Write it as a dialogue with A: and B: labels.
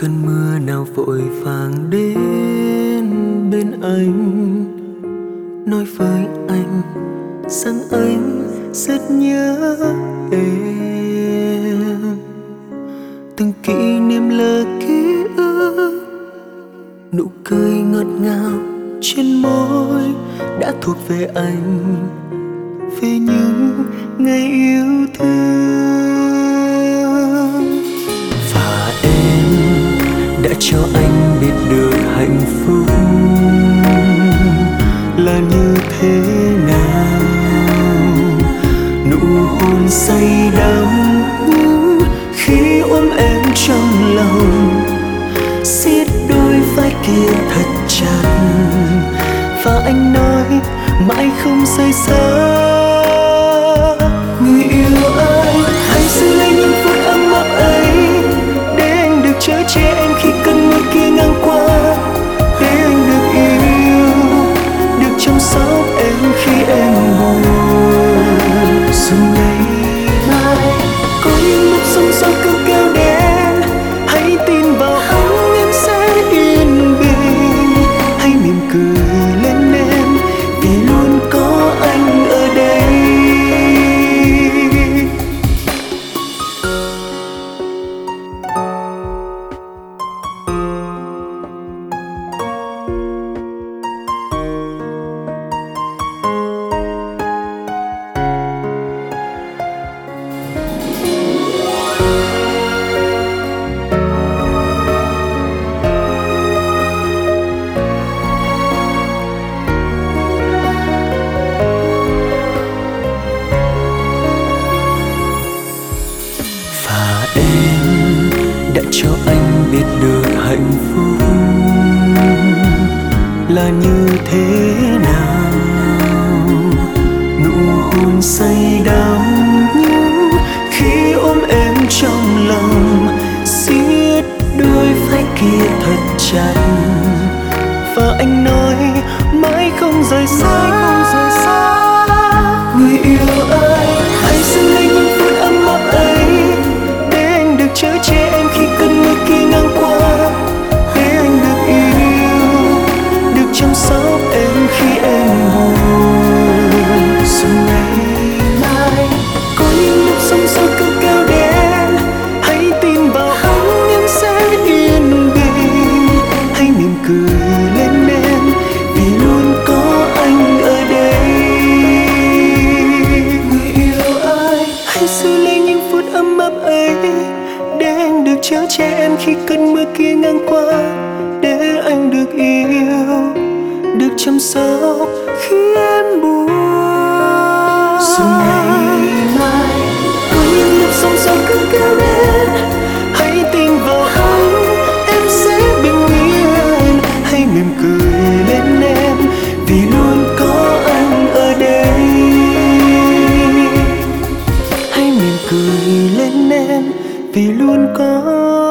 A: cơn mưa nào vội vàng đến bên anh, nói với anh rằng anh rất nhớ em. Từng kỷ niệm là ký ức, nụ cười ngọt ngào trên môi đã thuộc về anh, về những ngày yêu thương. Và em đã cho anh biết được hạnh phúc là như thế nào. Nụ hôn say đắm nhưng khi ôm em trong lòng, siết đôi vai kia thật chặt, và anh nói mãi không rời xa. Người yêu ơi, hãy giữ lấy những phút ấm áp ấy, để anh được chở che em khi cơn mưa kia ngang qua, để anh được yêu, được chăm sóc em khi em buồn. Dù ngày mai có những lúc sóng gió cứ kéo đến, hãy tin vào anh, em sẽ yên bình. Hãy mỉm cười lên em, vì luôn có anh ở đây. Em đã cho anh biết được hạnh phúc là như thế nào. Nụ hôn say đắm nhưng khi ôm em trong lòng, siết đôi vai kia thật chặt, và anh nói mãi không rời xa. Người yêu ơi, hãy giữ lấy những phút ấm áp ấy, chở che em khi cơn mưa kia ngang qua, để anh được yêu, được chăm sóc em khi em buồn. Dù ngày mai có những lúc sóng gió cứ kéo đến, hãy tin vào anh, em sẽ yên bình. Hãy mỉm cười lên em, vì luôn có anh ở đây. Người yêu ơi, hãy giữ lấy những phút ấm áp ấy, để anh được chở che em khi cơn mưa kia ngang qua, để anh được yêu, được chăm sóc khi em buồn. Dù ngày mai có những lúc sóng gió cứ kéo đến, hãy tin vào anh, em sẽ bình yên. Hãy mỉm cười lên em, vì luôn có anh ở đây. Hãy mỉm cười lên em, vì luôn có